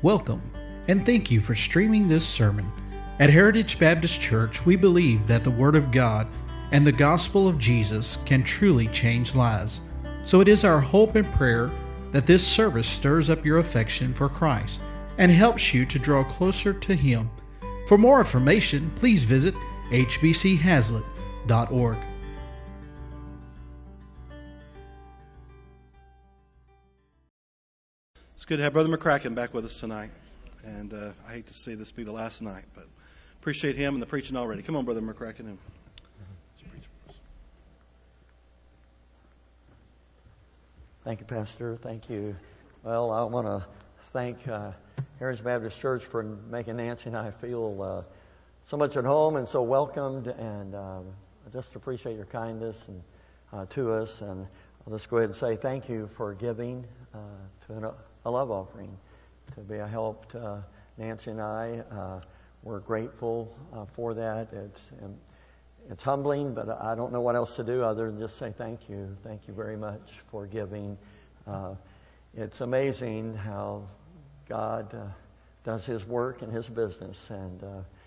Welcome, and thank you for streaming this sermon. At Heritage Baptist Church, we believe that the Word of God and the gospel of Jesus can truly change lives. So it is our hope and prayer that this service stirs up your affection for Christ and helps you to draw closer to Him. For more information, please visit hbchazlitt.org. It's good to have Brother McCracken back with us tonight. And I hate to see this be the last night, but appreciate him and the preaching already. Come on, Brother McCracken. And preach for us. Thank you, Pastor. Thank you. Well, I want to thank Heritage Baptist Church for making Nancy and I feel so much at home and so welcomed, and I just appreciate your kindness and to us. And I'll just go ahead and say thank you for giving to a love offering to be a help to Nancy and I. We're grateful for that. It's humbling, but I don't know what else to do other than just say thank you. Thank you very much for giving. It's amazing how God does His work and His business. And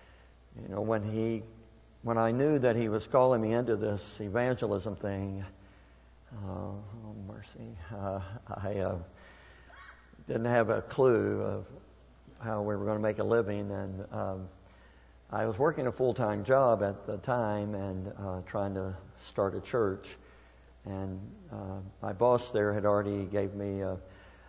when I knew that He was calling me into this evangelism thing, oh mercy, I didn't have a clue of how we were going to make a living, and I was working a full-time job at the time and trying to start a church, and my boss there had already gave me a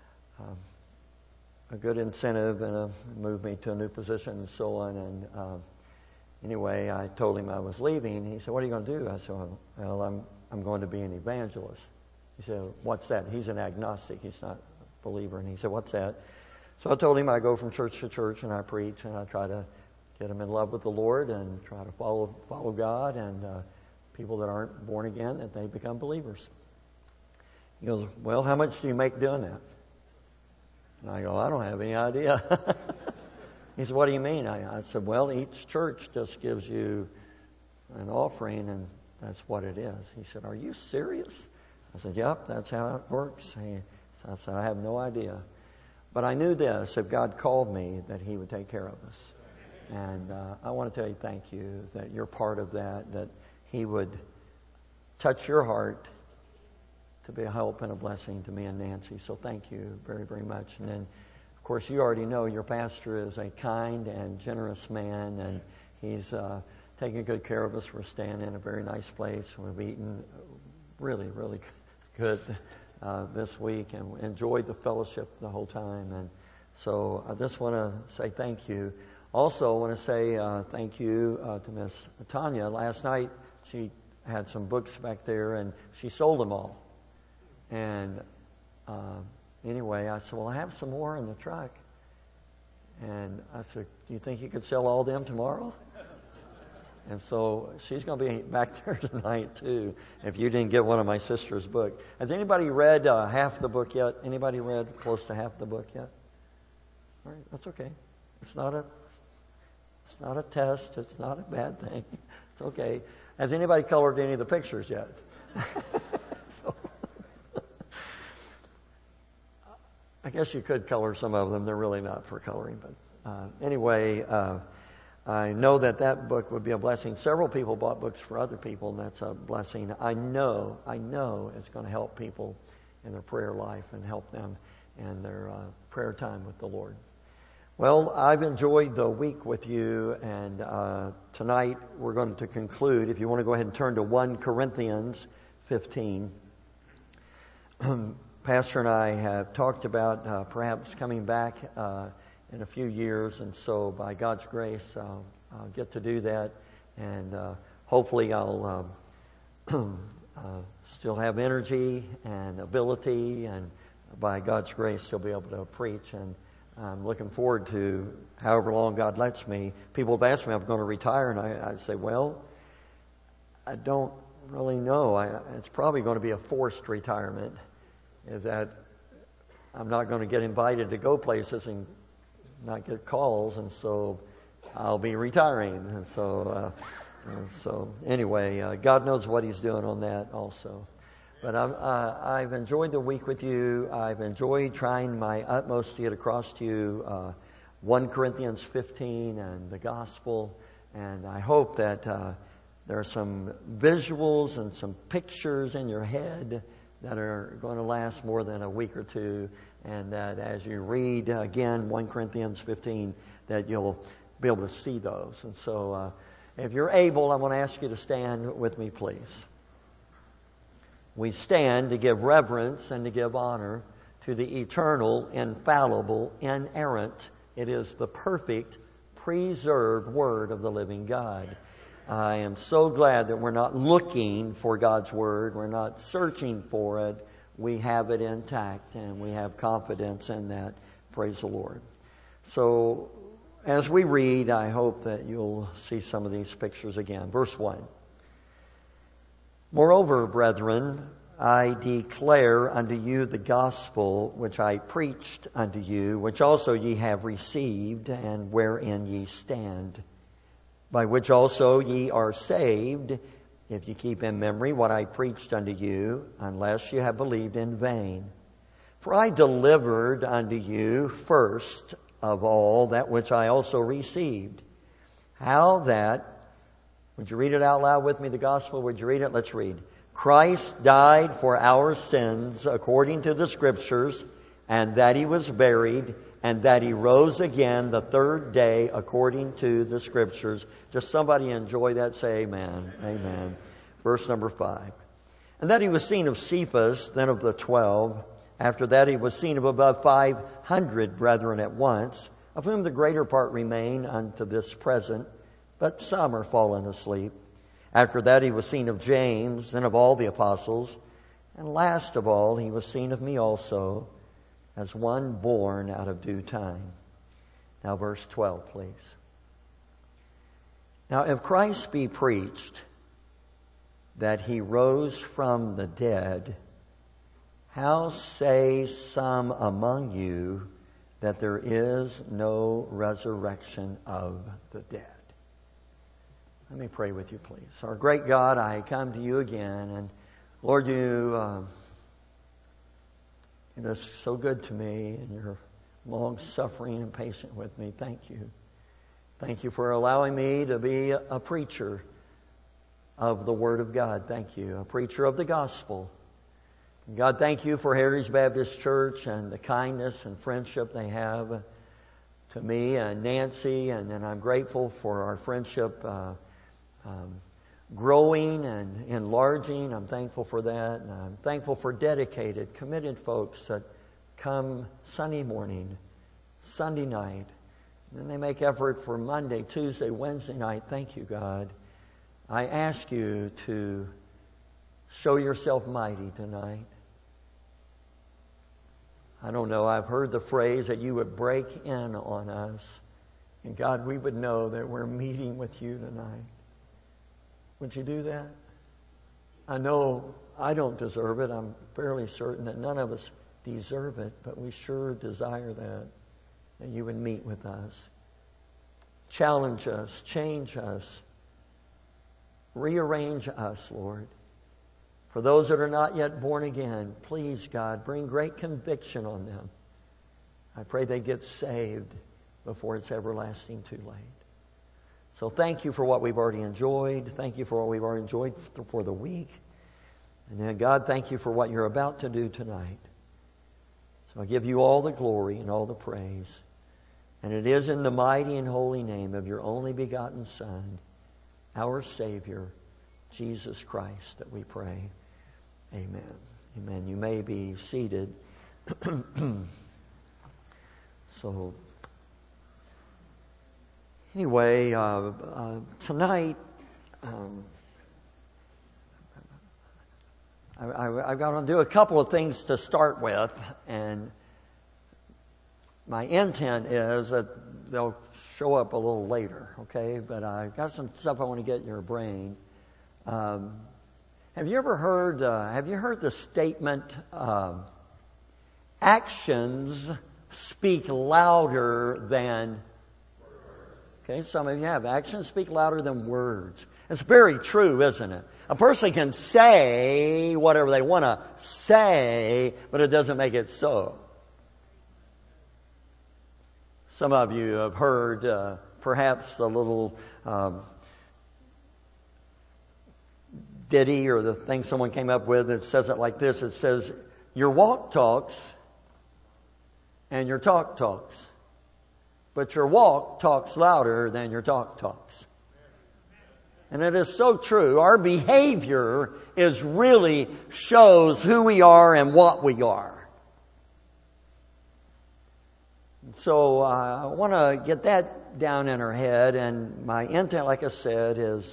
good incentive and moved me to a new position and so on. And anyway, I told him I was leaving. He said, "What are you going to do?" I said, "Well, I'm going to be an evangelist." He said, "What's that?" He's an agnostic. He's not a believer. And he said, "What's that?" So I told him I go from church to church and I preach and I try to get them in love with the Lord and try to follow God, and people that aren't born again, that they become believers. He goes, "Well, how much do you make doing that?" And I go, "I don't have any idea." He said, "What do you mean?" I said, "Well, each church just gives you an offering, and that's what it is." He said, "Are you serious?" I said, "Yep, that's how it works." I said, "I have no idea." But I knew this: if God called me, that He would take care of us. And I want to tell you thank you that you're part of that He would touch your heart to be a help and a blessing to me and Nancy. So thank you very, very much. And then, of course, you already know your pastor is a kind and generous man, and he's taking good care of us. We're staying in a very nice place. We've eaten really, really good this week and enjoyed the fellowship the whole time. And so I just want to say thank you. Also, I want to say thank you to Miss Tanya. Last night, she had some books back there, and she sold them all. And anyway, I said, "Well, I have some more in the truck." And I said, "Do you think you could sell all them tomorrow?" And so she's going to be back there tonight, too, if you didn't get one of my sister's book. Has anybody read half the book yet? Anybody read close to half the book yet? All right, that's okay. It's not a test. It's not a bad thing. It's okay. Has anybody colored any of the pictures yet? I guess you could color some of them. They're really not for coloring. But anyway, I know that book would be a blessing. Several people bought books for other people, and that's a blessing. I know it's going to help people in their prayer life and help them in their prayer time with the Lord. Well, I've enjoyed the week with you, and tonight we're going to conclude. If you want to go ahead and turn to 1 Corinthians 15. Pastor and I have talked about perhaps coming back in a few years, and so by God's grace, I'll get to do that, and hopefully I'll still have energy and ability, and by God's grace, still be able to preach. And I'm looking forward to however long God lets me. People have asked me if I'm going to retire, and I say, well, I don't really know. It's probably going to be a forced retirement, is that I'm not going to get invited to go places and not get calls, and so I'll be retiring. And so anyway, God knows what He's doing on that also. But I've enjoyed the week with you. I've enjoyed trying my utmost to get across to you 1 Corinthians 15 and the gospel. And I hope that there are some visuals and some pictures in your head that are going to last more than a week or two. And that as you read again 1 Corinthians 15, that you'll be able to see those. And so if you're able, I want to ask you to stand with me, please. We stand to give reverence and to give honor to the eternal, infallible, inerrant. It is the perfect, preserved Word of the living God. I am so glad that we're not looking for God's Word. We're not searching for it. We have it intact, and we have confidence in that. Praise the Lord. So, as we read, I hope that you'll see some of these pictures again. Verse 1. Moreover, brethren, I declare unto you the gospel which I preached unto you, which also ye have received, and wherein ye stand, by which also ye are saved, if ye keep in memory what I preached unto you, unless you have believed in vain. For I delivered unto you first of all that which I also received, how that, would you read it out loud with me, the gospel? Would you read it? Let's read. Christ died for our sins according to the Scriptures, and that He was buried, and that He rose again the third day according to the Scriptures. Just somebody enjoy that. Say amen. Amen. Verse number 5. And that He was seen of Cephas, then of the 12. After that He was seen of above 500 brethren at once, of whom the greater part remain unto this present, but some are fallen asleep. After that He was seen of James, then of all the apostles. And last of all He was seen of me also, as one born out of due time. Now verse 12, please. Now if Christ be preached that He rose from the dead, how say some among you that there is no resurrection of the dead? Let me pray with you, please. Our great God, I come to you again, and Lord, you're so good to me, and you're long-suffering and patient with me. Thank you. Thank you for allowing me to be a preacher of the Word of God. Thank you. A preacher of the gospel. God, thank you for Heritage Baptist Church and the kindness and friendship they have to me and Nancy. And then I'm grateful for our friendship growing and enlarging. I'm thankful for that. And I'm thankful for dedicated, committed folks that come Sunday morning, Sunday night. And then they make effort for Monday, Tuesday, Wednesday night. Thank you, God. I ask you to show yourself mighty tonight. I don't know, I've heard the phrase that you would break in on us. And God, we would know that we're meeting with you tonight. Would you do that? I know I don't deserve it. I'm fairly certain that none of us deserve it, but we sure desire that you would meet with us. Challenge us, change us, rearrange us, Lord. For those that are not yet born again, please, God, bring great conviction on them. I pray they get saved before it's everlasting too late. So thank you for what we've already enjoyed. Thank you for what we've already enjoyed for the week. And then, God, thank you for what you're about to do tonight. So I give you all the glory and all the praise. And it is in the mighty and holy name of your only begotten Son, our Savior, Jesus Christ, that we pray. Amen. Amen. You may be seated. So, anyway, tonight, I've got to do a couple of things to start with, and my intent is that they'll show up a little later, okay? But I've got some stuff I want to get in your brain. Have you ever heard the statement, actions speak louder than... Okay, some of you have. Actions speak louder than words. It's very true, isn't it? A person can say whatever they want to say, but it doesn't make it so. Some of you have heard perhaps the little ditty or the thing someone came up with that says it like this. It says, your walk talks and your talk talks, but your walk talks louder than your talk talks. And it is so true. Our behavior really shows who we are and what we are. So I want to get that down in our head, and my intent, like I said, is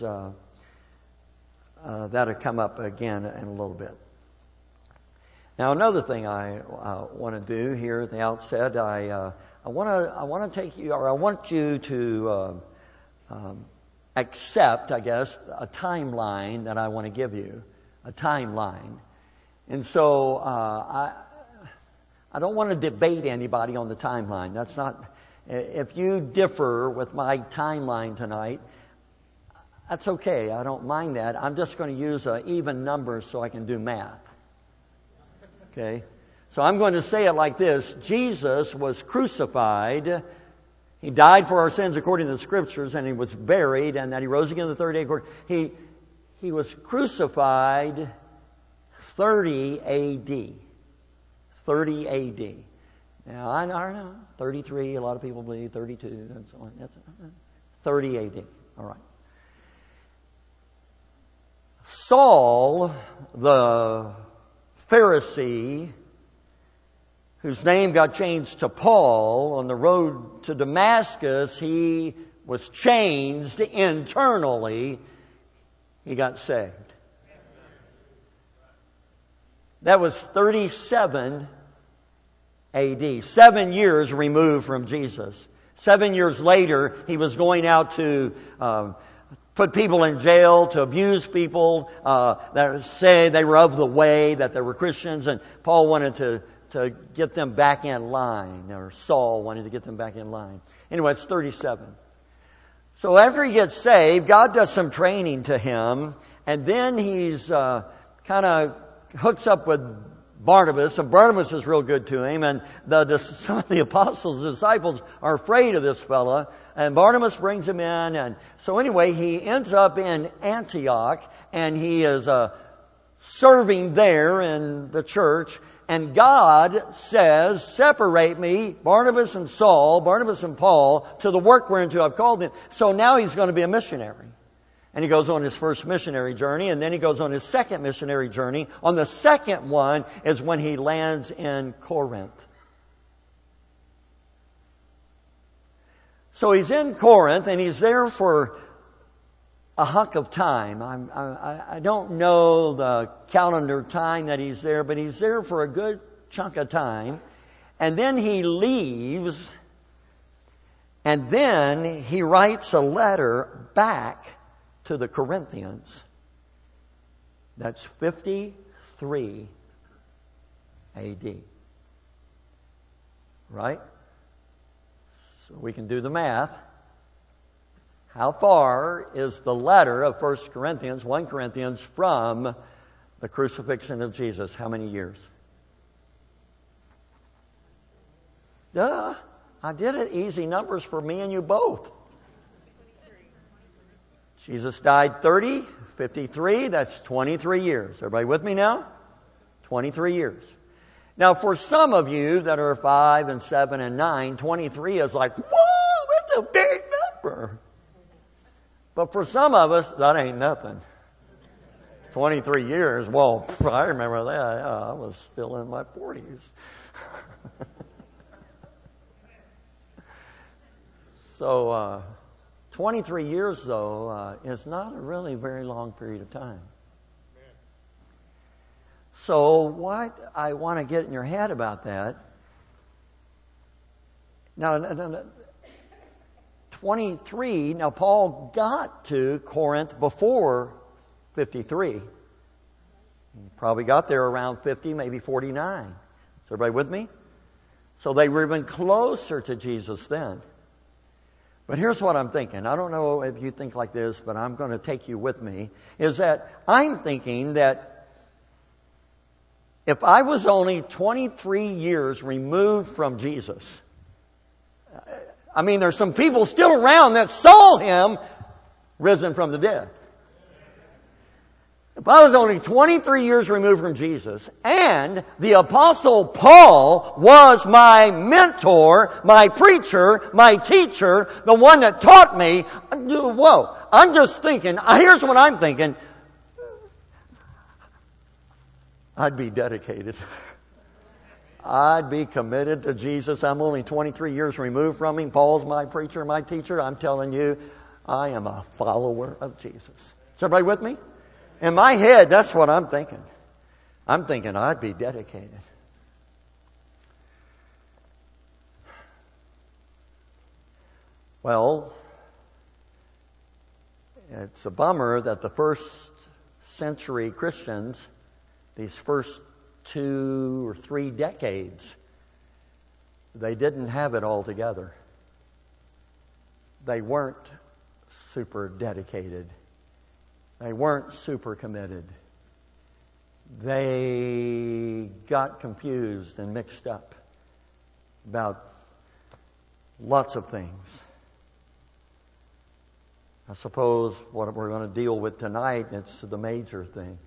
that'll come up again in a little bit. Now, another thing I want to do here at the outset, I want you to accept, I guess, a timeline that I want to give you, a timeline. And so I don't want to debate anybody on the timeline. That's not. If you differ with my timeline tonight, that's okay. I don't mind that. I'm just going to use even numbers so I can do math. Okay? So I'm going to say it like this. Jesus was crucified. He died for our sins according to the Scriptures, and He was buried, and that He rose again the third day. He was crucified 30 A.D. 30 A.D. Now, I know, 33, a lot of people believe, 32, and so on. That's 30 A.D. All right. Saul, the Pharisee, whose name got changed to Paul, on the road to Damascus, he was changed internally. He got saved. That was 37 A.D., 7 years removed from Jesus. 7 years later, he was going out to put people in jail, to abuse people that say they were of the way, that they were Christians, and Paul wanted to get them back in line, or Saul wanted to get them back in line. Anyway, it's 37. So after he gets saved, God does some training to him, and then he's kind of hooks up with Barnabas, and Barnabas is real good to him, and some of the apostles, the disciples, are afraid of this fella, and Barnabas brings him in, and so anyway, he ends up in Antioch, and he is serving there in the church, and God says, separate me, Barnabas and Saul, Barnabas and Paul, to the work whereunto I've called them. So now he's going to be a missionary. And he goes on his first missionary journey, and then he goes on his second missionary journey. On the second one is when he lands in Corinth. So he's in Corinth, and he's there for a hunk of time. I don't know the calendar time that he's there, but he's there for a good chunk of time. And then he leaves, and then he writes a letter back to the Corinthians. That's 53 A.D. Right? So we can do the math. How far is the letter of 1 Corinthians, from the crucifixion of Jesus? How many years? Duh. I did it. Easy numbers for me and you both. Jesus died 30, 53, that's 23 years. Everybody with me now? 23 years. Now, for some of you that are 5 and 7 and 9, 23 is like, whoa, that's a big number. But for some of us, that ain't nothing. 23 years, well, I remember that. I was still in my 40s. So, 23 years, though, is not a really very long period of time. So what I want to get in your head about that, now 23, now Paul got to Corinth before 53. He probably got there around 50, maybe 49. Is everybody with me? So they were even closer to Jesus then. But here's what I'm thinking. I don't know if you think like this, but I'm going to take you with me. Is that I'm thinking that if I was only 23 years removed from Jesus, I mean, there's some people still around that saw Him risen from the dead. If I was only 23 years removed from Jesus, and the Apostle Paul was my mentor, my preacher, my teacher, the one that taught me, whoa, I'm just thinking, here's what I'm thinking. I'd be dedicated. I'd be committed to Jesus. I'm only 23 years removed from Him. Paul's my preacher, my teacher. I'm telling you, I am a follower of Jesus. Is everybody with me? In my head, that's what I'm thinking. I'm thinking I'd be dedicated. Well, it's a bummer that the first century Christians, these first 2 or 3 decades, they didn't have it all together. They weren't super dedicated. They weren't super committed. They got confused and mixed up about lots of things. I suppose what we're going to deal with tonight, it's the major thing.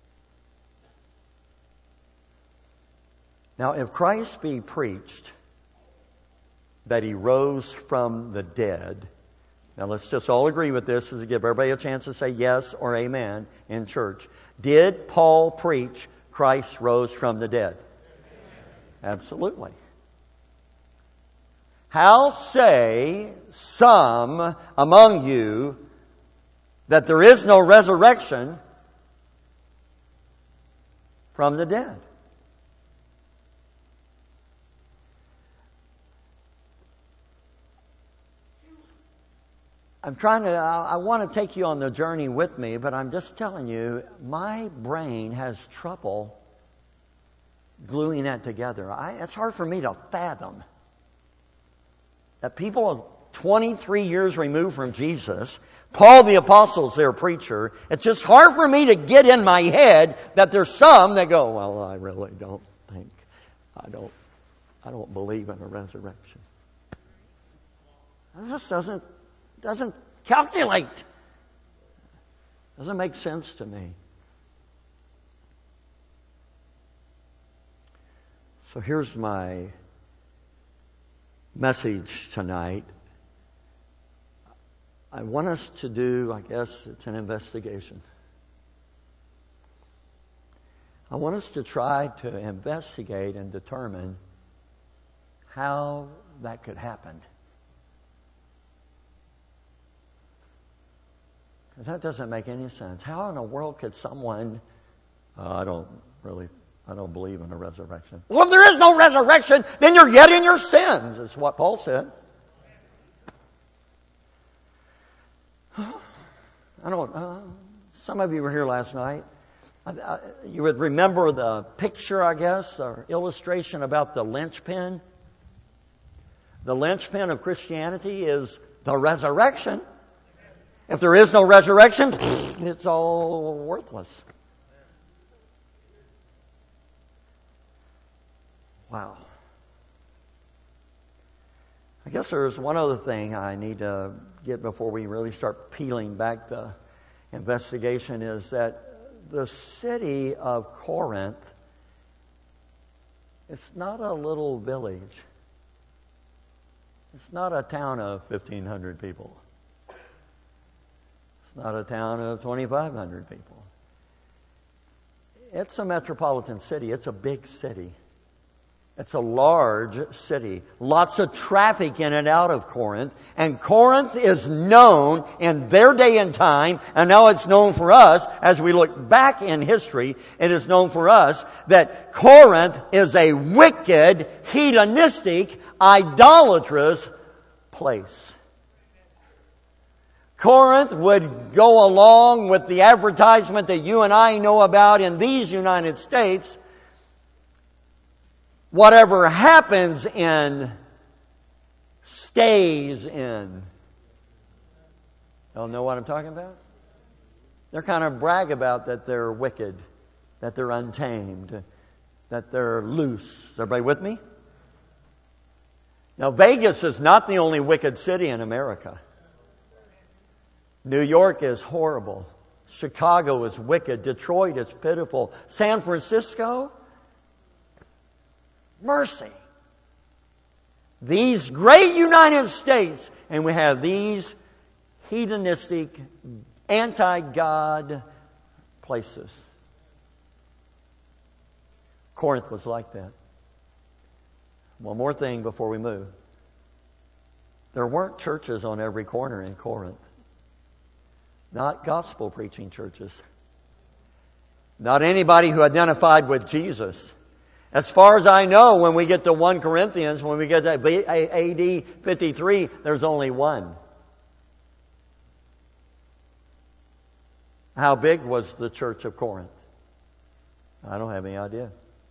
Now, if Christ be preached that He rose from the dead, now let's just all agree with this to give everybody a chance to say yes or amen in church. Did Paul preach Christ rose from the dead? Absolutely. How say some among you that there is no resurrection from the dead? I want to take you on the journey with me, but I'm just telling you, my brain has trouble gluing that together. It's hard for me to fathom that people 23 years removed from Jesus, Paul the Apostle's their preacher, it's just hard for me to get in my head that there's some that go, well, I really don't think, I don't believe in a resurrection. It just doesn't calculate. Doesn't make sense to me. So here's my message tonight. I want us to do, I guess it's an investigation. I want us to try to investigate and determine how that could happen. Because that doesn't make any sense. How in the world could someone, I don't believe in a resurrection. Well, if there is no resurrection, then you're yet in your sins, is what Paul said. Some of you were here last night. You would remember the picture, I guess, or illustration about the linchpin. The linchpin of Christianity is the resurrection. If there is no resurrection, it's all worthless. Wow. I guess there's one other thing I need to get before we really start peeling back the investigation, is that the city of Corinth, it's not a little village. It's not a town of 1,500 people. It's not a town of 2,500 people. It's a metropolitan city. It's a big city. It's a large city. Lots of traffic in and out of Corinth. And Corinth is known in their day and time, and now it's known for us, as we look back in history, it is known for us that Corinth is a wicked, hedonistic, idolatrous place. Corinth would go along with the advertisement that you and I know about in these United States. Whatever happens in stays in. Y'all know what I'm talking about? They're kind of brag about that they're wicked, that they're untamed, that they're loose. Everybody with me? Now, Vegas is not the only wicked city in America. New York is horrible. Chicago is wicked. Detroit is pitiful. San Francisco? Mercy. These great United States, and we have these hedonistic, anti-God places. Corinth was like that. One more thing before we move. There weren't churches on every corner in Corinth. Not gospel preaching churches. Not anybody who identified with Jesus. As far as I know, when we get to 1 Corinthians, when we get to AD 53, there's only one. How big was the church of Corinth? I don't have any idea.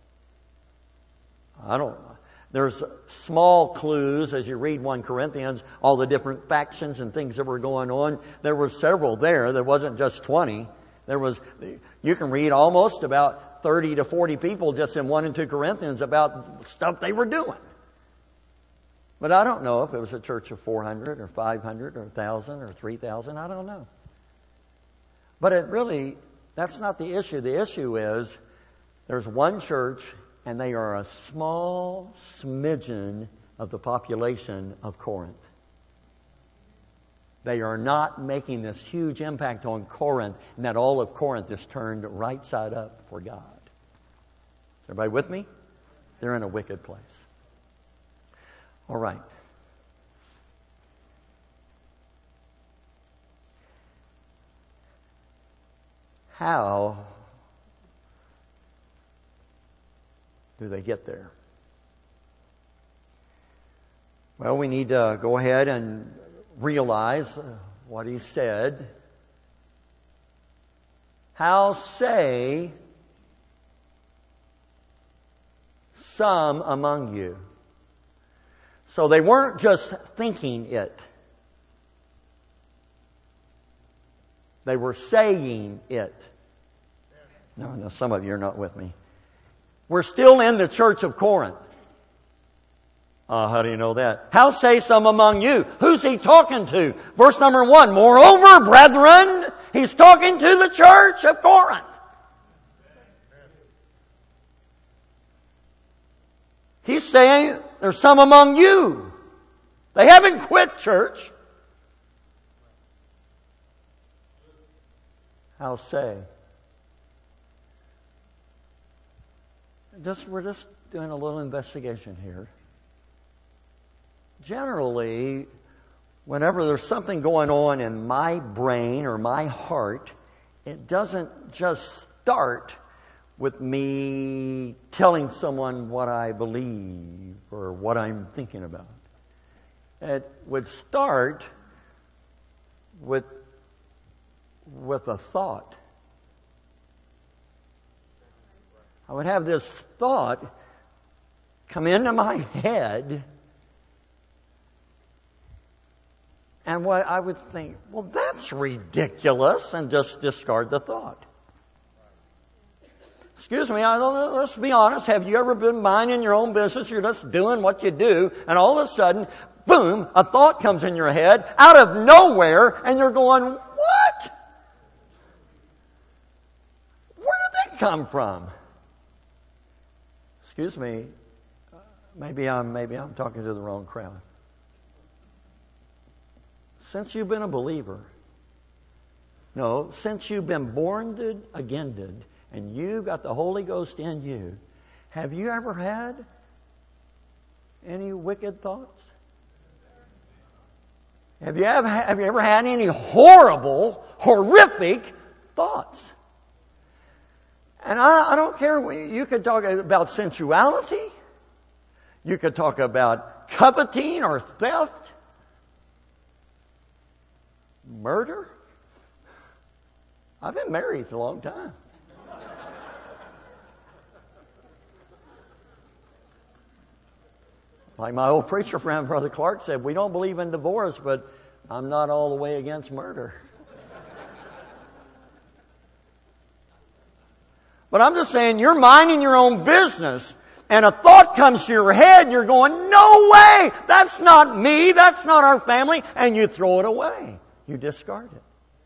There's small clues as you read 1 Corinthians, all the different factions and things that were going on. There were several there. There wasn't just 20. You can read almost about 30 to 40 people just in 1 and 2 Corinthians about stuff they were doing. But I don't know if it was a church of 400 or 500 or 1,000 or 3,000. I don't know. But that's not the issue. The issue is there's one church, and they are a small smidgen of the population of Corinth. They are not making this huge impact on Corinth, and that all of Corinth is turned right side up for God. Is everybody with me? They're in a wicked place. All right. How do they get there? Well, we need to go ahead and realize what he said. How say some among you? So they weren't just thinking it. They were saying it. No, some of you are not with me. We're still in the church of Corinth. How do you know that? How say some among you? Who's he talking to? Verse number 1. Moreover, brethren, he's talking to the church of Corinth. He's saying there's some among you. They haven't quit church. How say? We're just doing a little investigation here. Generally, whenever there's something going on in my brain or my heart, it doesn't just start with me telling someone what I believe or what I'm thinking about. It would start with a thought. I would have this thought come into my head, and what I would think, well, that's ridiculous, and just discard the thought. Excuse me, let's be honest. Have you ever been minding your own business? You're just doing what you do, and all of a sudden, boom, a thought comes in your head out of nowhere, and you're going, what? Where did that come from? Excuse me, maybe I'm talking to the wrong crowd. Since you've been a believer, since you've been born again, and you got the Holy Ghost in you, have you ever had any wicked thoughts? Have you ever had any horrible, horrific thoughts? And I don't care. You could talk about sensuality. You could talk about coveting or theft. Murder. I've been married for a long time. Like my old preacher friend, Brother Clark, said, we don't believe in divorce, but I'm not all the way against murder. But I'm just saying, you're minding your own business, and a thought comes to your head, and you're going, no way! That's not me, that's not our family, and you throw it away. You discard it.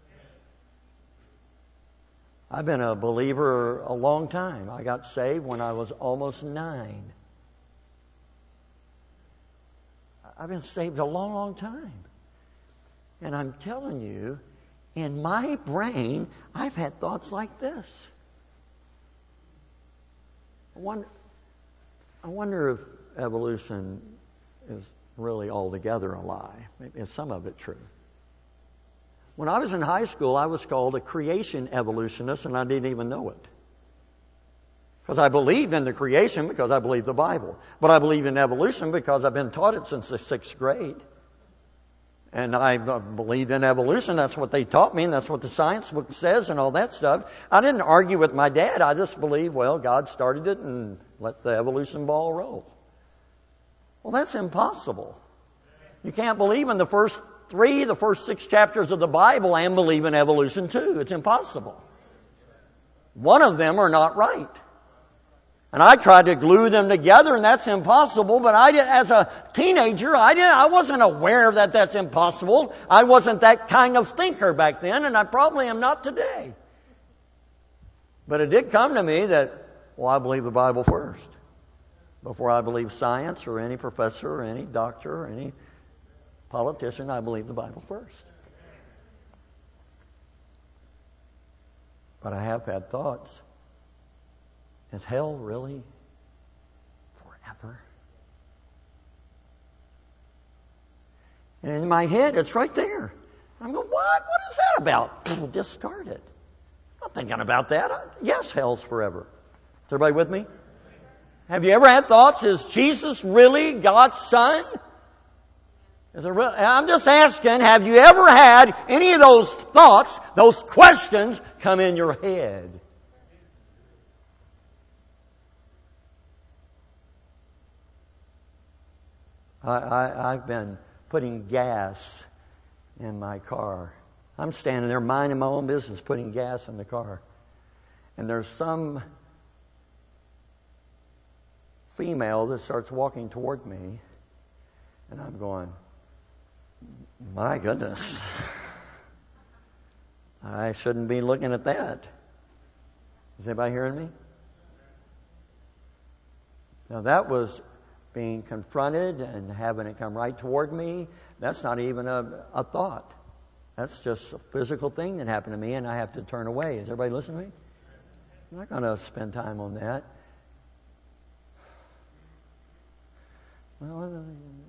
I've been a believer a long time. I got saved when I was almost 9. I've been saved a long, long time. And I'm telling you, in my brain, I've had thoughts like this. I wonder if evolution is really altogether a lie. Maybe is some of it true? When I was in high school, I was called a creation evolutionist, and I didn't even know it. Because I believed in the creation because I believed the Bible. But I believe in evolution because I've been taught it since the 6th grade. And I believed in evolution. That's what they taught me, and that's what the science book says and all that stuff. I didn't argue with my dad. I just believed, well, God started it and let the evolution ball roll. Well, that's impossible. You can't believe in the first 6 chapters of the Bible and believe in evolution too. It's impossible. One of them are not right. And I tried to glue them together, and that's impossible. But as a teenager, I wasn't aware that that's impossible. I wasn't that kind of thinker back then, and I probably am not today. But it did come to me that, well, I believe the Bible first. Before I believe science or any professor or any doctor or any politician, I believe the Bible first. But I have had thoughts. Is hell really forever? And in my head, it's right there. I'm going, what? What is that about? Discard it. I'm not thinking about that. Yes, hell's forever. Is everybody with me? Have you ever had thoughts, is Jesus really God's Son? I'm just asking, have you ever had any of those thoughts, those questions come in your head? I've been putting gas in my car. I'm standing there minding my own business, putting gas in the car. And there's some female that starts walking toward me. And I'm going, my goodness. I shouldn't be looking at that. Is anybody hearing me? Now that was being confronted and having it come right toward me. That's not even a thought. That's just a physical thing that happened to me, and I have to turn away. Is everybody listening to me? I'm not going to spend time on that. Well,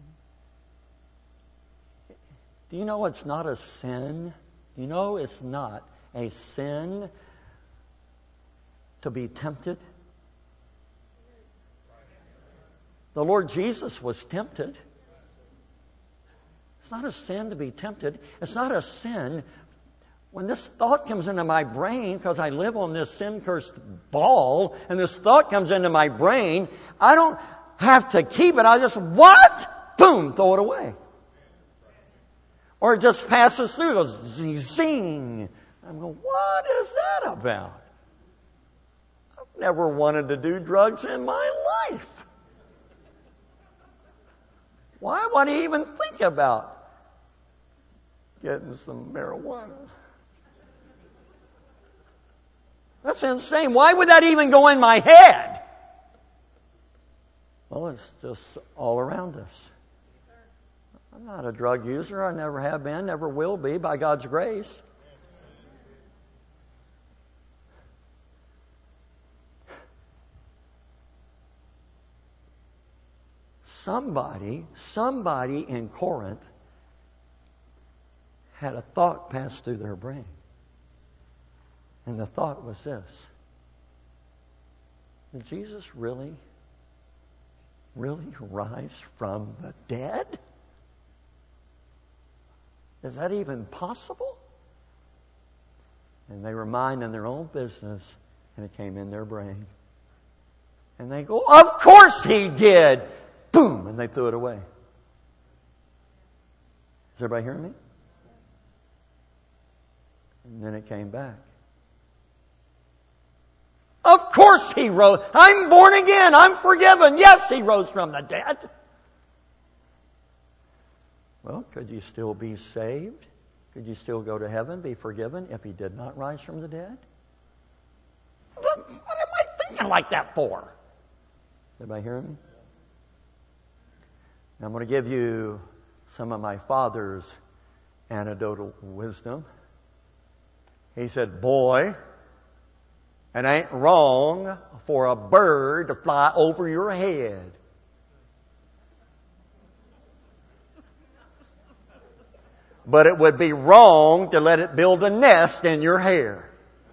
do you know it's not a sin? You know it's not a sin to be tempted? The Lord Jesus was tempted. It's not a sin to be tempted. It's not a sin when this thought comes into my brain, because I live on this sin-cursed ball, and this thought comes into my brain, I don't have to keep it. I just, what? Boom, throw it away. Or it just passes through, goes zing. I'm going, what is that about? I've never wanted to do drugs in my life. Why would I even think about getting some marijuana? That's insane. Why would that even go in my head? Well, it's just all around us. I'm not a drug user. I never have been, never will be, by God's grace. Somebody in Corinth had a thought pass through their brain. And the thought was this: did Jesus really rise from the dead? Is that even possible? And they were minding their own business, and it came in their brain. And they go, of course he did! Boom! And they threw it away. Is everybody hearing me? And then it came back. Of course He rose. I'm born again. I'm forgiven. Yes, He rose from the dead. Well, could you still be saved? Could you still go to heaven, be forgiven, if He did not rise from the dead? What am I thinking like that for? Everybody hearing me? Now I'm going to give you some of my father's anecdotal wisdom. He said, boy, it ain't wrong for a bird to fly over your head. But it would be wrong to let it build a nest in your hair.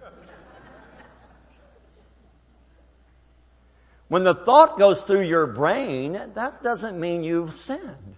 When the thought goes through your brain, that doesn't mean you've sinned.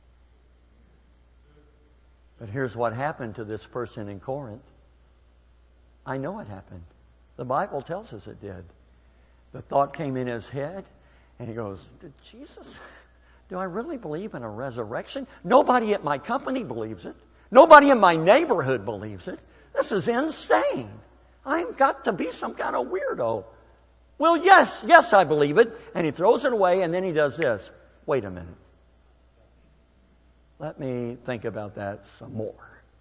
But here's what happened to this person in Corinth. I know it happened. The Bible tells us it did. The thought came in his head, and he goes, Jesus, do I really believe in a resurrection? Nobody at my company believes it. Nobody in my neighborhood believes it. This is insane. I've got to be some kind of weirdo. Well, yes, I believe it. And he throws it away, and then he does this. Wait a minute. Let me think about that some more.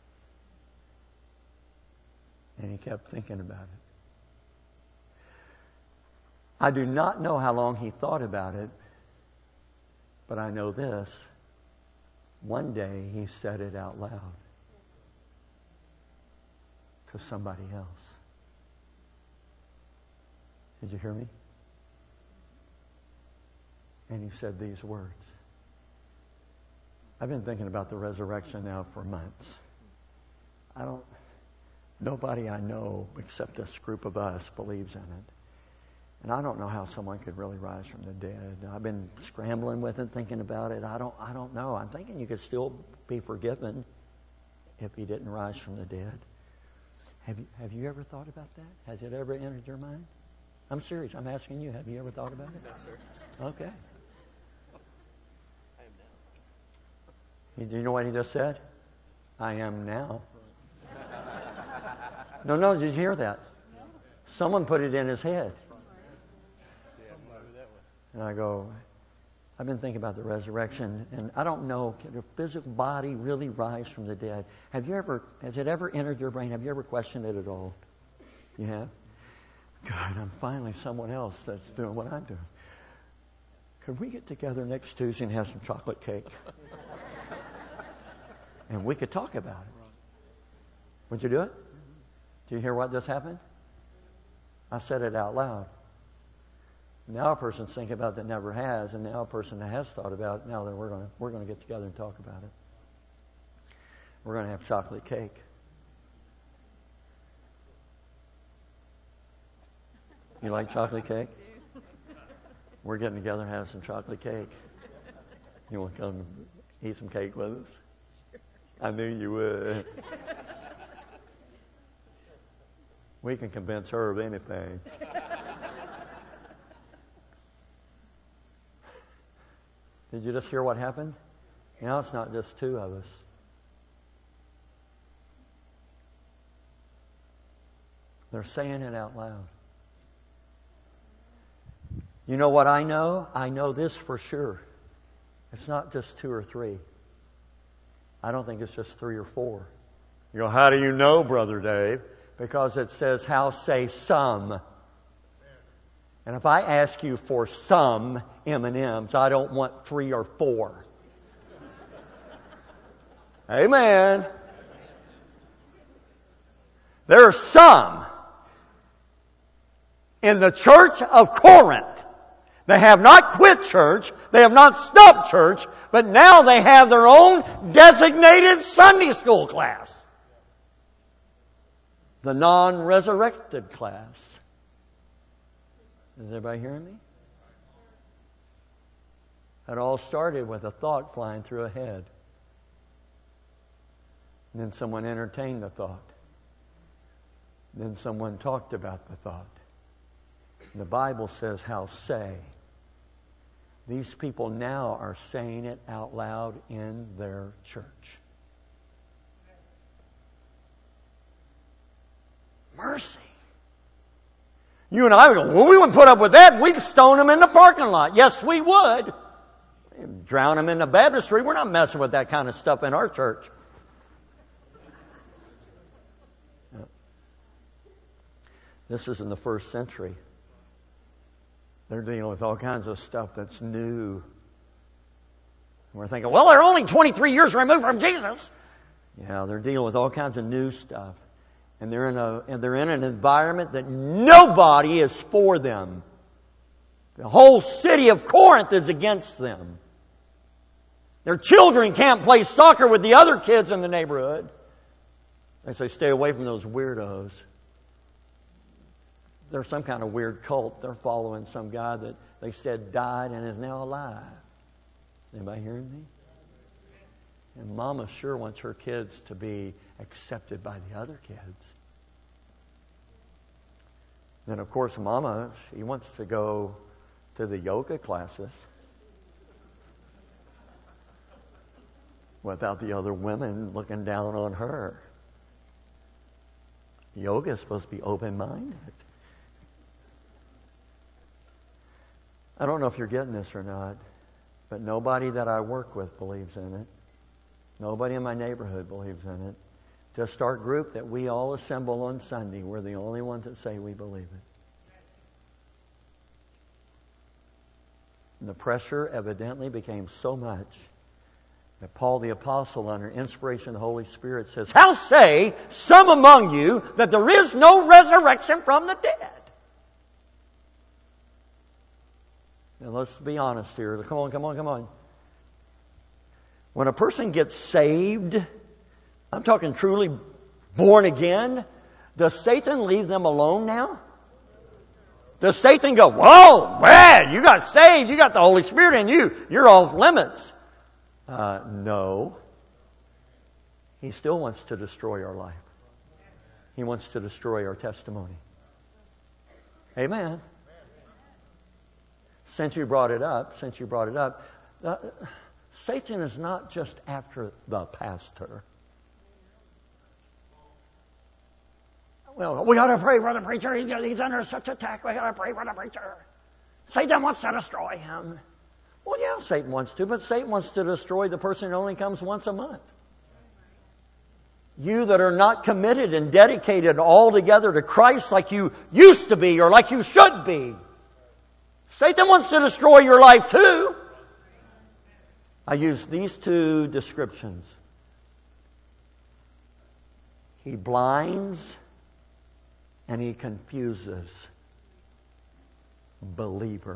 And he kept thinking about it. I do not know how long he thought about it, but I know this. One day he said it out loud to somebody else. Did you hear me? And he said these words. I've been thinking about the resurrection now for months. Nobody I know except this group of us believes in it. And I don't know how someone could really rise from the dead. I've been scrambling with it, thinking about it. I don't know. I'm thinking you could still be forgiven if He didn't rise from the dead. Have you ever thought about that? Has it ever entered your mind? I'm serious. I'm asking you. Have you ever thought about it? No, sir. Okay. I am now. Do you know what he just said? I am now. No, did you hear that? Someone put it in his head. And I go, I've been thinking about the resurrection, and I don't know, can the physical body really rise from the dead? Has it ever entered your brain? Have you ever questioned it at all? You have? God, I'm finally someone else that's doing what I'm doing. Could we get together next Tuesday and have some chocolate cake? And we could talk about it. Would you do it? Do you hear what just happened? I said it out loud. Now a person's thinking about that never has, and now a person that has thought about it, now that we're going to get together and talk about it. We're going to have chocolate cake. You like chocolate cake? We're getting together and have some chocolate cake. You want to come eat some cake with us? I knew you would. We can convince her of anything. Did you just hear what happened? Now it's not just two of us. They're saying it out loud. You know what I know? I know this for sure. It's not just 2 or 3. I don't think it's just 3 or 4. You go, how do you know, Brother Dave? Because it says, how say some? And if I ask you for some M&Ms, I don't want 3 or 4. Amen. There are some in the church of Corinth. They have not quit church. They have not stopped church. But now they have their own designated Sunday school class. The non-resurrected class. Is everybody hearing me? It all started with a thought flying through a head. And then someone entertained the thought. Then someone talked about the thought. And the Bible says, how say. These people now are saying it out loud in their church. Mercy. You and I would go, well, we wouldn't put up with that. We'd stone them in the parking lot. Yes, we would. We'd drown them in the baptistry. We're not messing with that kind of stuff in our church. This is in the first century. They're dealing with all kinds of stuff that's new. And we're thinking, well, they're only 23 years removed from Jesus. Yeah, they're dealing with all kinds of new stuff. And they're in an environment that nobody is for them. The whole city of Corinth is against them. Their children can't play soccer with the other kids in the neighborhood. They say, stay away from those weirdos. They're some kind of weird cult. They're following some guy that they said died and is now alive. Anybody hearing me? And Mama sure wants her kids to be accepted by the other kids. Then, of course, Mama, she wants to go to the yoga classes without the other women looking down on her. Yoga is supposed to be open-minded. I don't know if you're getting this or not, but nobody that I work with believes in it. Nobody in my neighborhood believes in it. Just our group that we all assemble on Sunday, we're the only ones that say we believe it. And the pressure evidently became so much that Paul the Apostle, under inspiration of the Holy Spirit, says, how say some among you that there is no resurrection from the dead? Now let's be honest here. Come on. When a person gets saved, I'm talking truly born again, does Satan leave them alone now? Does Satan go, whoa, man, you got saved, you got the Holy Spirit in you, you're off limits? No. He still wants to destroy our life. He wants to destroy our testimony. Amen. Since you brought it up, Satan is not just after the pastor. Well, we got to pray for the preacher. He's under such attack. We got to pray for the preacher. Satan wants to destroy him. Well, yeah, Satan wants to, but Satan wants to destroy the person who only comes once a month. You that are not committed and dedicated altogether to Christ like you used to be or like you should be. Satan wants to destroy your life too. I use these two descriptions. He blinds and he confuses believers.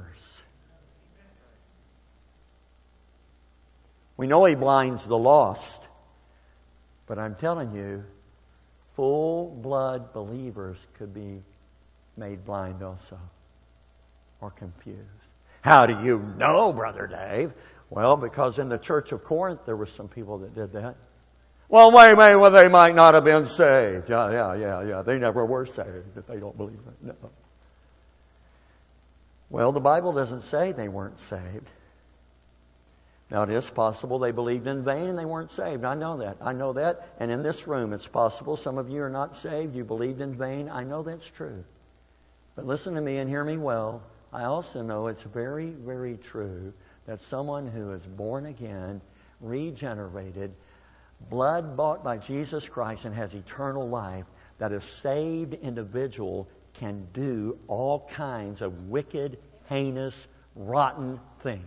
We know he blinds the lost, but I'm telling you, full-blood believers could be made blind also, or confused. How do you know, Brother Dave? Well, because in the church of Corinth, there were some people that did that. Well, they might not have been saved. Yeah. They never were saved if they don't believe it. No. Well, the Bible doesn't say they weren't saved. Now, it is possible they believed in vain and they weren't saved. I know that. And in this room, it's possible some of you are not saved. You believed in vain. I know that's true. But listen to me and hear me well. I also know it's very, very true that someone who is born again, regenerated, blood bought by Jesus Christ and has eternal life, that a saved individual can do all kinds of wicked, heinous, rotten things.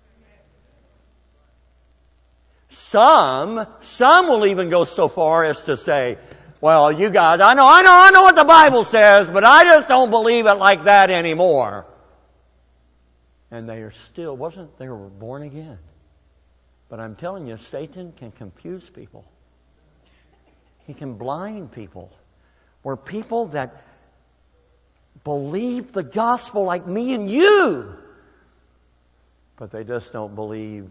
Some will even go so far as to say, well, you guys, I know what the Bible says, but I just don't believe it like that anymore. And they were born again. But I'm telling you, Satan can confuse people. He can blind people. Where people that believe the gospel like me and you, but they just don't believe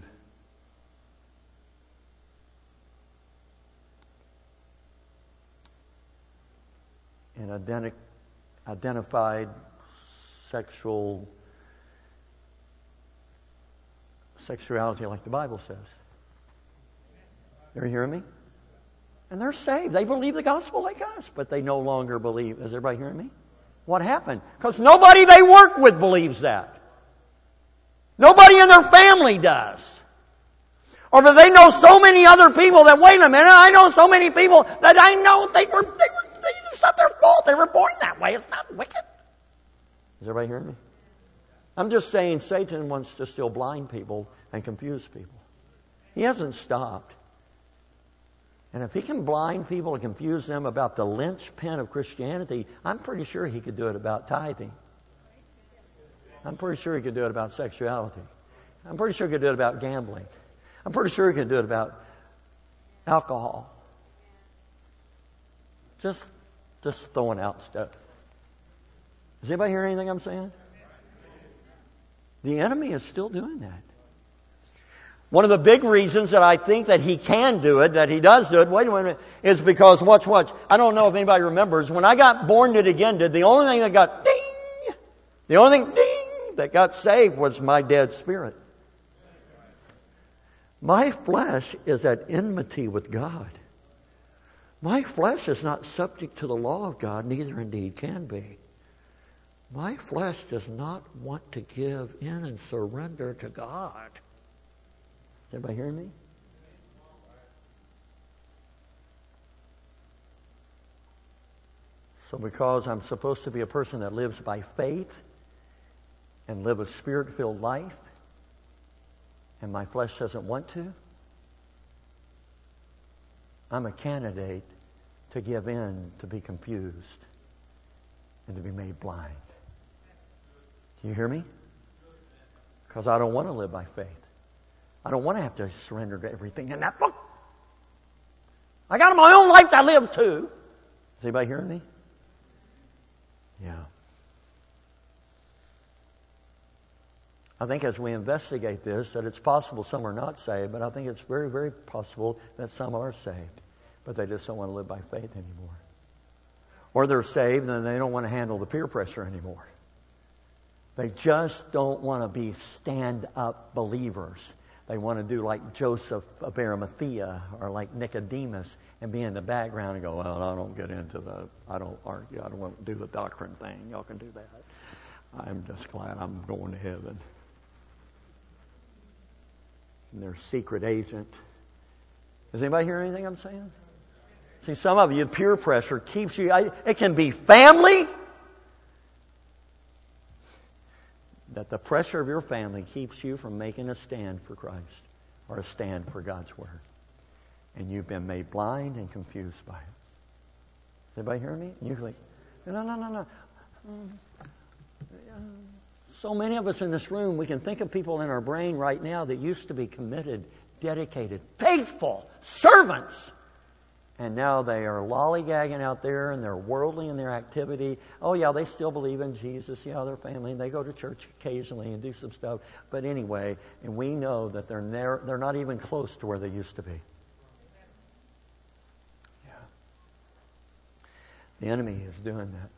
in identified sexuality like the Bible says. Are you hearing me? And they're saved. They believe the gospel like us, but they no longer believe. Is everybody hearing me? What happened? Because nobody they work with believes that. Nobody in their family does. Or do they know so many other people that, wait a minute, I know so many people that I know it's not their fault. They were born that way. It's not wicked. Is everybody hearing me? I'm just saying Satan wants to still blind people and confuse people. He hasn't stopped. And if he can blind people and confuse them about the linchpin of Christianity, I'm pretty sure he could do it about tithing. I'm pretty sure he could do it about sexuality. I'm pretty sure he could do it about gambling. I'm pretty sure he could do it about alcohol. Just throwing out stuff. Does anybody hear anything I'm saying? The enemy is still doing that. One of the big reasons that I think that he can do it, that he does do it, wait a minute, is because, watch. I don't know if anybody remembers, when I got born again, the only thing that got ding, the only thing ding that got saved was my dead spirit. My flesh is at enmity with God. My flesh is not subject to the law of God, neither indeed can be. My flesh does not want to give in and surrender to God. Is everybody hearing me? So because I'm supposed to be a person that lives by faith and live a Spirit-filled life, and my flesh doesn't want to, I'm a candidate to give in, to be confused, and to be made blind. Do you hear me? Because I don't want to live by faith. I don't want to have to surrender to everything in that book. I got my own life to live too. Is anybody hearing me? Yeah. I think as we investigate this, that it's possible some are not saved, but I think it's very, very possible that some are saved, but they just don't want to live by faith anymore. Or they're saved and they don't want to handle the peer pressure anymore. They just don't want to be stand-up believers. They want to do like Joseph of Arimathea or like Nicodemus and be in the background and go, well, I don't get into I don't argue, I don't want to do the doctrine thing. Y'all can do that. I'm just glad I'm going to heaven. And their secret agent. Does anybody hear anything I'm saying? See, some of you, peer pressure keeps you, it can be family. That the pressure of your family keeps you from making a stand for Christ or a stand for God's Word. And you've been made blind and confused by it. Is anybody hearing me? You think, no. So many of us in this room, we can think of people in our brain right now that used to be committed, dedicated, faithful servants. And now they are lollygagging out there and they're worldly in their activity. Oh yeah, they still believe in Jesus. Yeah, their family, and they go to church occasionally and do some stuff. But anyway, and we know that they're not even close to where they used to be. Yeah. The enemy is doing that.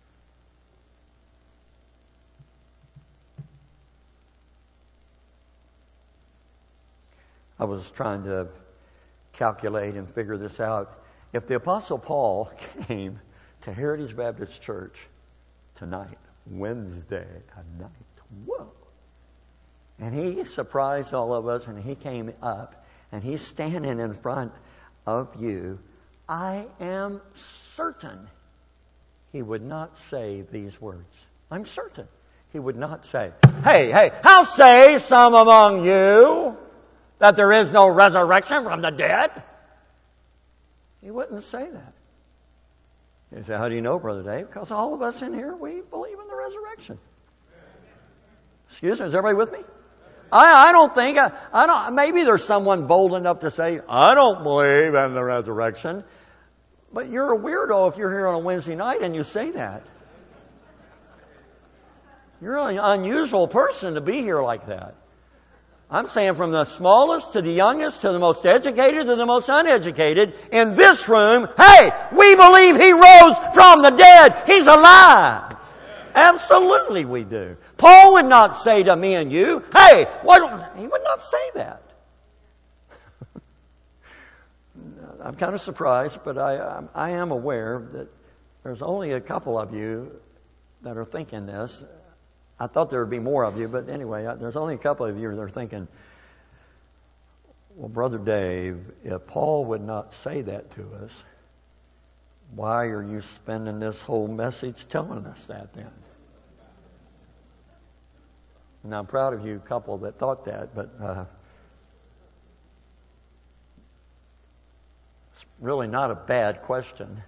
I was trying to calculate and figure this out. If the Apostle Paul came to Heritage Baptist Church tonight, Wednesday night, whoa, and he surprised all of us, and he came up, and he's standing in front of you, I am certain he would not say these words. I'm certain he would not say, hey, how say some among you that there is no resurrection from the dead? He wouldn't say that. He said, how do you know, Brother Dave? Because all of us in here, we believe in the resurrection. Excuse me, is everybody with me? I don't think, maybe there's someone bold enough to say, I don't believe in the resurrection. But you're a weirdo if you're here on a Wednesday night and you say that. You're an unusual person to be here like that. I'm saying from the smallest to the youngest to the most educated to the most uneducated in this room, hey, we believe He rose from the dead. He's alive. Absolutely we do. Paul would not say to me and you, hey, he would not say that. I'm kind of surprised, but I am aware that there's only a couple of you that are thinking this. I thought there would be more of you, but anyway, there's only a couple of you that are thinking, well, Brother Dave, if Paul would not say that to us, why are you spending this whole message telling us that then? And I'm proud of you, couple that thought that, but it's really not a bad question.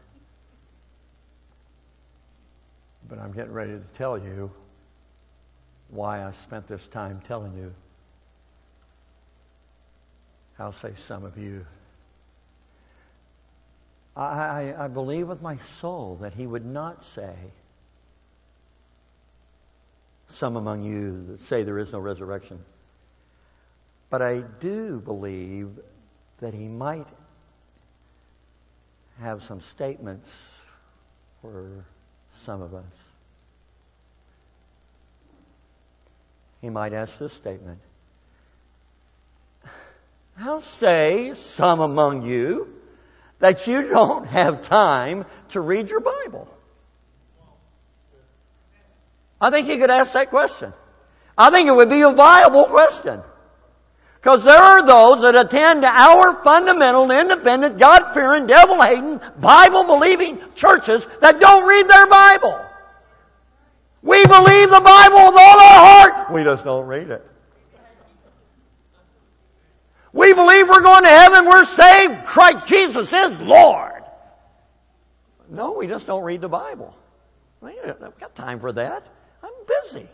But I'm getting ready to tell you why I spent this time telling you. I'll say some of you. I believe with my soul that he would not say, some among you that say there is no resurrection. But I do believe that he might have some statements for some of us. He might ask this statement. I'll say, some among you, that you don't have time to read your Bible. I think he could ask that question. I think it would be a viable question. Because there are those that attend our fundamental, independent, God-fearing, devil-hating, Bible-believing churches that don't read their Bible. We believe the Bible with all our heart. We just don't read it. We believe we're going to heaven, we're saved, Christ Jesus is Lord. No, we just don't read the Bible. I haven't got time for that. I'm busy.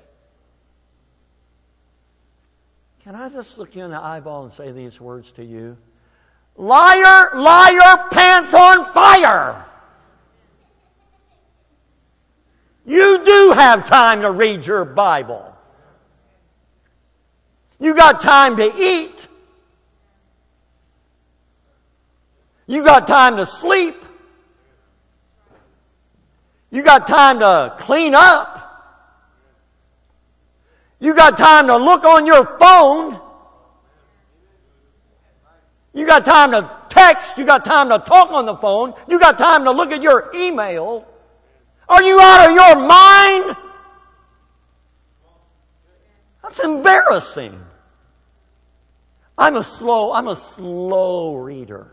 Can I just look you in the eyeball and say these words to you? Liar, liar, pants on fire. You do have time to read your Bible. You got time to eat. You got time to sleep. You got time to clean up. You got time to look on your phone. You got time to text. You got time to talk on the phone. You got time to look at your email. Are you out of your mind? That's embarrassing. I'm a slow reader.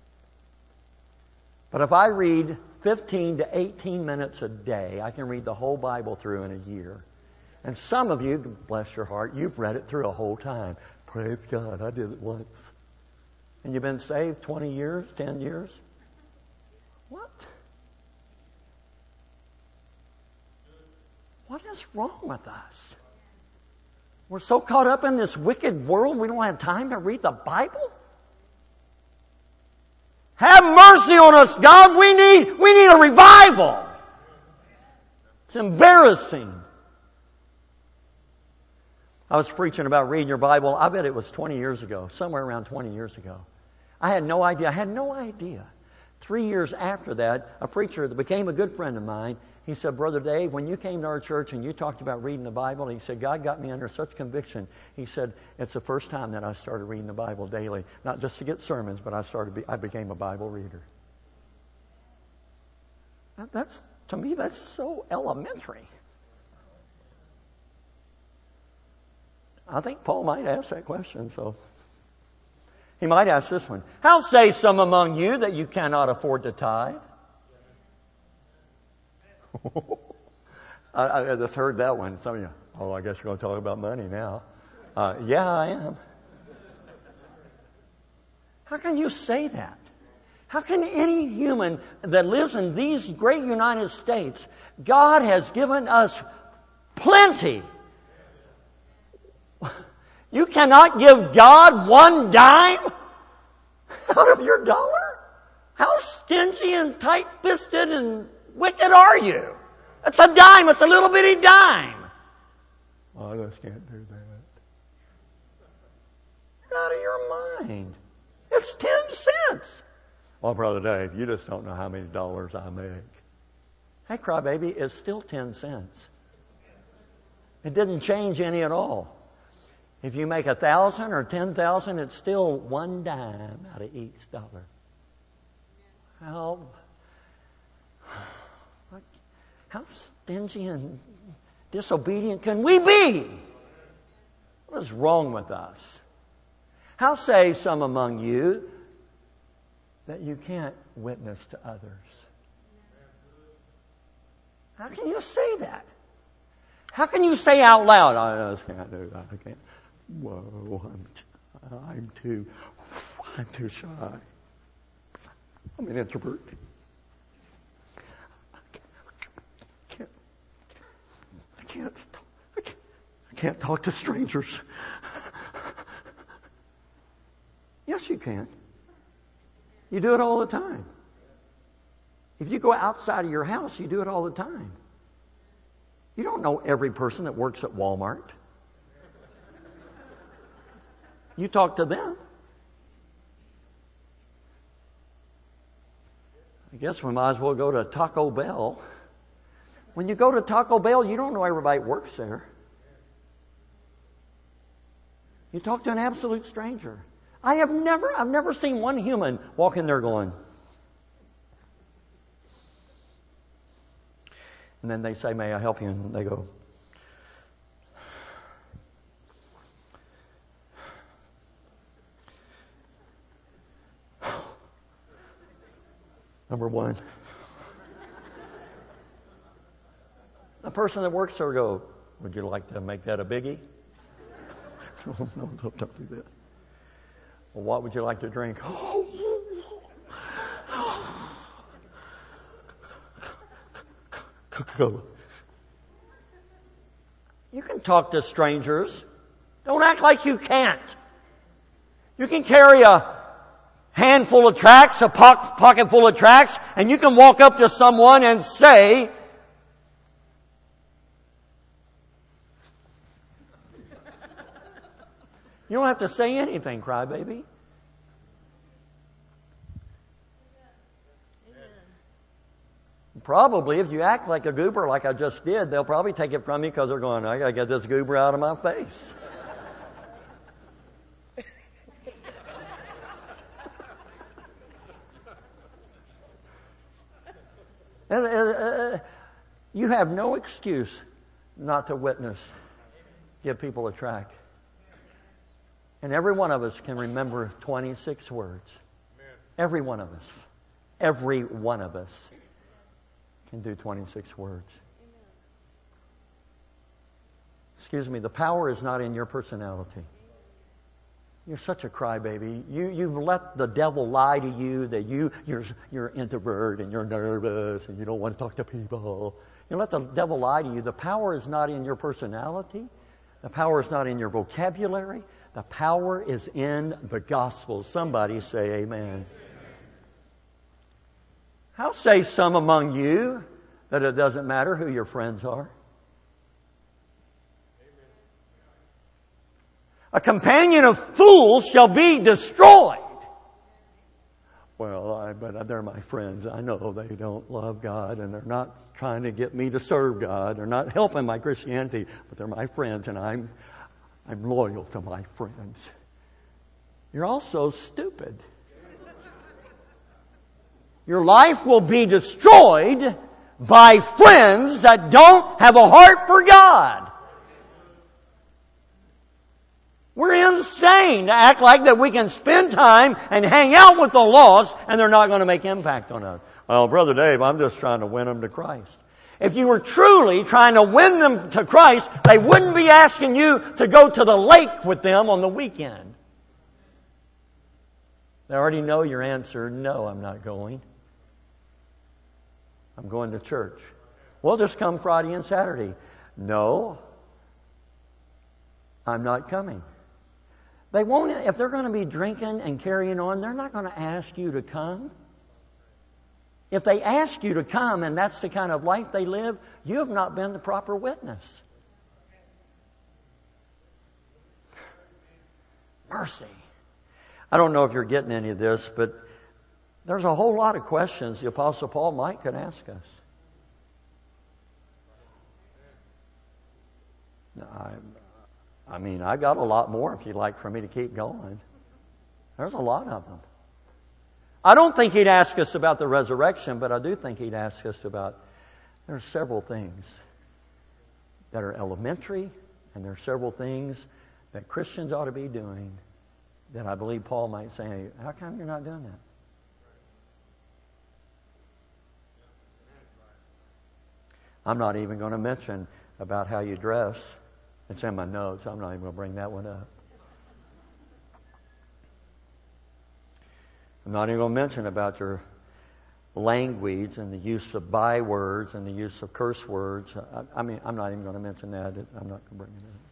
But if I read 15 to 18 minutes a day, I can read the whole Bible through in a year. And some of you, bless your heart, you've read it through a whole time. Praise God, I did it once. And you've been saved 20 years, 10 years? What? What is wrong with us? We're so caught up in this wicked world, we don't have time to read the Bible? Have mercy on us, God. We need a revival. It's embarrassing. I was preaching about reading your Bible. I bet it was 20 years ago, somewhere around 20 years ago. I had no idea. 3 years after that, a preacher that became a good friend of mine, he said, Brother Dave, when you came to our church and you talked about reading the Bible, he said, God got me under such conviction. He said, it's the first time that I started reading the Bible daily. Not just to get sermons, but I became a Bible reader. To me, that's so elementary. I think Paul might ask that question, so he might ask this one. How say some among you that you cannot afford to tithe? I just heard that one. Some of you, I guess you're going to talk about money now. Yeah, I am. How can you say that? How can any human that lives in these great United States, God has given us plenty. You cannot give God one dime out of your dollar? How stingy and tight-fisted and wicked are you? It's a dime. It's a little bitty dime. Oh, I just can't do that. You're out of your mind. It's 10 cents. Well, Brother Dave, you just don't know how many dollars I make. Hey, crybaby, it's still 10 cents. It didn't change any at all. If you make 1,000 or 10,000, it's still one dime out of each dollar. How stingy and disobedient can we be? What is wrong with us? How say some among you that you can't witness to others? How can you say that? How can you say out loud, I just can't do that. I can't. Whoa, I'm too shy. I'm an introvert. I can't talk to strangers. Yes, you can. You do it all the time. If you go outside of your house, you do it all the time. You don't know every person that works at Walmart. You talk to them. I guess we might as well go to Taco Bell. When you go to Taco Bell, you don't know everybody that works there. You talk to an absolute stranger. I've never seen one human walk in there going. And then they say, may I help you? And they go, number one. The person that works there go, would you like to make that a biggie? No, don't do that. Well, what would you like to drink? Coca-Cola. You can talk to strangers. Don't act like you can't. You can carry a handful of tracts, a pocket full of tracts, and you can walk up to someone and say, you don't have to say anything, crybaby. Probably, if you act like a goober like I just did, they'll probably take it from you because they're going, I got to get this goober out of my face. You have no excuse not to witness, give people a tract. And every one of us can remember 26 words. Every one of us. Every one of us can do 26 words. Excuse me, the power is not in your personality. You're such a crybaby. You've let the devil lie to you that you're an introvert and you're nervous and you don't want to talk to people. You let the devil lie to you. The power is not in your personality. The power is not in your vocabulary. The power is in the gospel. Somebody say amen. How say some among you that it doesn't matter who your friends are? A companion of fools shall be destroyed. Well, but they're my friends. I know they don't love God and they're not trying to get me to serve God. They're not helping my Christianity, but they're my friends and I'm loyal to my friends. You're also stupid. Your life will be destroyed by friends that don't have a heart for God. We're insane to act like that we can spend time and hang out with the lost and they're not going to make impact on us. Well, Brother Dave, I'm just trying to win them to Christ. If you were truly trying to win them to Christ, they wouldn't be asking you to go to the lake with them on the weekend. They already know your answer. No, I'm not going. I'm going to church. Well, just come Friday and Saturday. No, I'm not coming. They won't, if they're going to be drinking and carrying on, they're not going to ask you to come. If they ask you to come and that's the kind of life they live, you have not been the proper witness. Mercy. I don't know if you're getting any of this, but there's a whole lot of questions the Apostle Paul might could ask us. I mean, I got a lot more if you'd like for me to keep going. There's a lot of them. I don't think He'd ask us about the resurrection, but I do think He'd ask us about, there are several things that are elementary, and there are several things that Christians ought to be doing that I believe Paul might say, how come you're not doing that? I'm not even going to mention about how you dress. It's in my notes. I'm not even going to bring that one up. I'm not even going to mention about your language and the use of bywords and the use of curse words. I mean, I'm not even going to mention that. I'm not going to bring it up.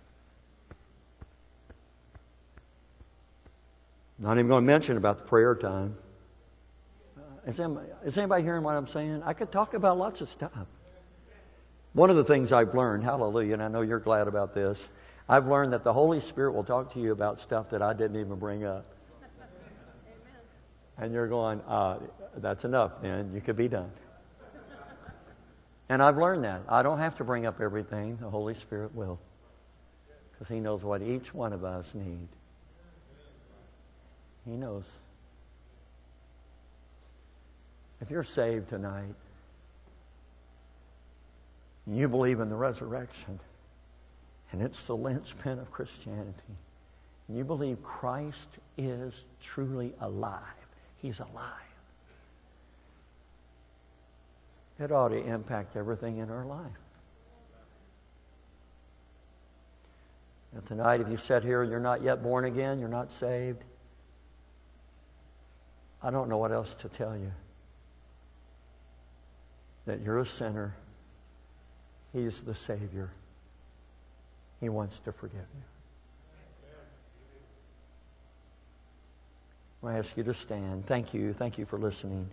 Not even going to mention about the prayer time. Is anybody hearing what I'm saying? I could talk about lots of stuff. One of the things I've learned, hallelujah, and I know you're glad about this, I've learned that the Holy Spirit will talk to you about stuff that I didn't even bring up. And you're going, that's enough then. You could be done. And I've learned that. I don't have to bring up everything. The Holy Spirit will. Because He knows what each one of us need. He knows. If you're saved tonight, and you believe in the resurrection, and it's the linchpin of Christianity, and you believe Christ is truly alive, He's alive, it ought to impact everything in our life. Now tonight, if you sit here and you're not yet born again, you're not saved, I don't know what else to tell you. That you're a sinner. He's the Savior. He wants to forgive you. I ask you to stand. Thank you. Thank you for listening.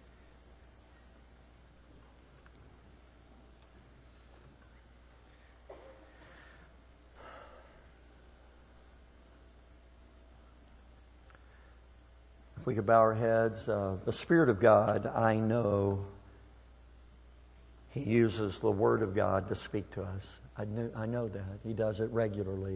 If we could bow our heads. The Spirit of God, I know He uses the Word of God to speak to us. I know that. He does it regularly.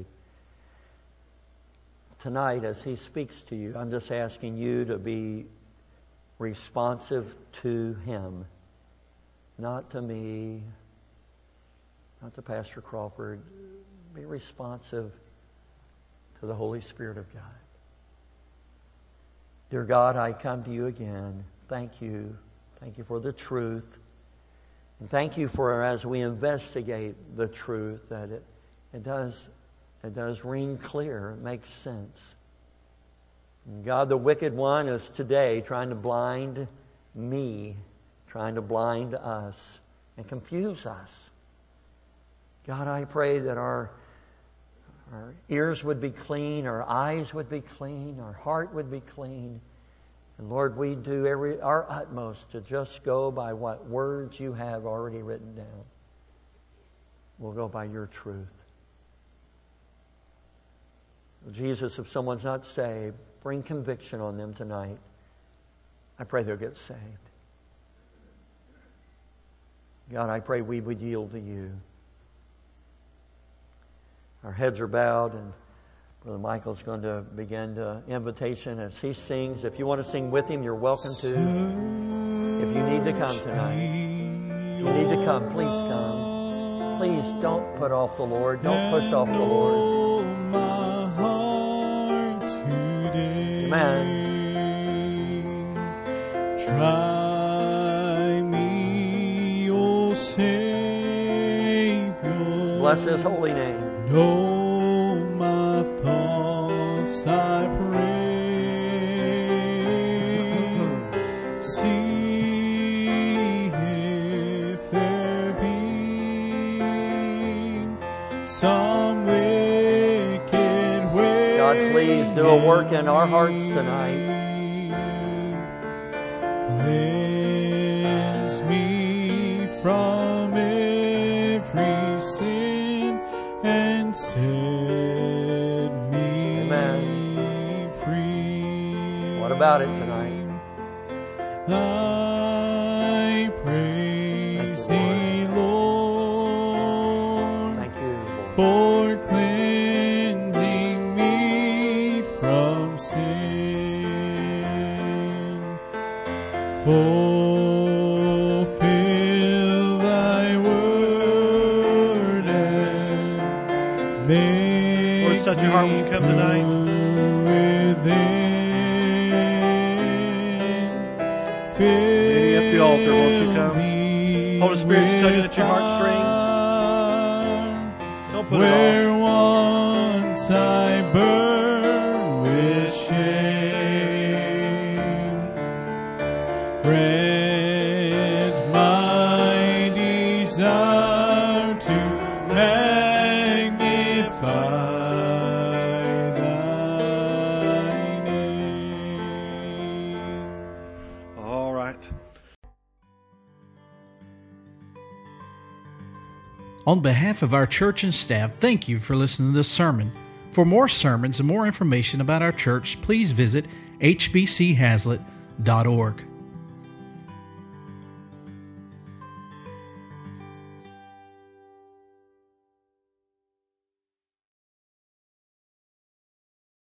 Tonight, as He speaks to you, I'm just asking you to be responsive to Him. Not to me, not to Pastor Crawford. Be responsive to the Holy Spirit of God. Dear God, I come to you again. Thank you. Thank you for the truth. And thank you for, as we investigate the truth, that it does ring clear. It makes sense. And God, the wicked one is today trying to blind me, trying to blind us and confuse us. God, I pray that our ears would be clean, our eyes would be clean, our heart would be clean. And Lord, we do our utmost to just go by what words you have already written down. We'll go by your truth. Jesus, if someone's not saved, bring conviction on them tonight. I pray they'll get saved. God, I pray we would yield to you. Our heads are bowed, and Brother Michael's going to begin the invitation as he sings. If you want to sing with him, you're welcome to. If you need to come tonight, if you need to come, please come. Please don't put off the Lord. Don't push off the Lord. Amen. Try me, O Savior. Bless His holy name. Know my thoughts, I pray. See if there be some wicked way. God, please do a work in our hearts tonight. Cleanse me from every sin and set me free. What about it tonight? I praise Thee, Lord. Thank you, Lord. For cleansing me from sin. fulfill thy word and make Lord, touch your heart. Would you come tonight? Meeting at the altar, won't you come? Holy Spirit's tugging at your heartstrings. Don't put it off. Where once I burned with shame, grant my desire to magnify thy name. All right. On behalf of our church and staff, thank you for listening to this sermon. For more sermons and more information about our church, please visit hbchazlitt.org.